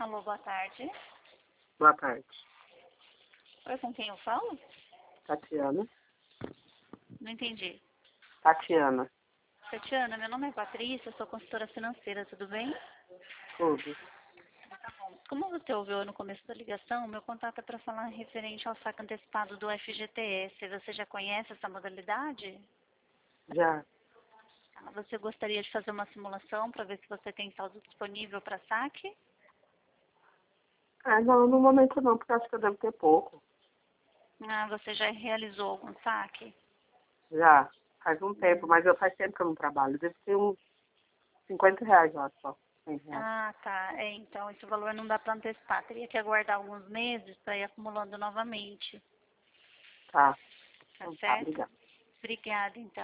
Alô, boa tarde. Boa tarde. Oi, com quem eu falo? Tatiana. Não entendi. Tatiana. Tatiana, meu nome é Patrícia, eu sou consultora financeira, tudo bem? Tudo. Como você ouviu no começo da ligação, meu contato é para falar referente ao saque antecipado do FGTS. Você já conhece essa modalidade? Já. Você gostaria de fazer uma simulação para ver se você tem saldo disponível para saque? Ah, não, no momento não, porque acho que eu devo ter pouco. Você já realizou algum saque? Já. Faz um tempo, mas faz tempo que eu não trabalho. Deve ter uns R$ 50 lá só. R$ 100. Tá. Então esse valor não dá para antecipar. Teria que aguardar alguns meses para ir acumulando novamente. Tá. Tá Então tá, certo? obrigada. Obrigada, então.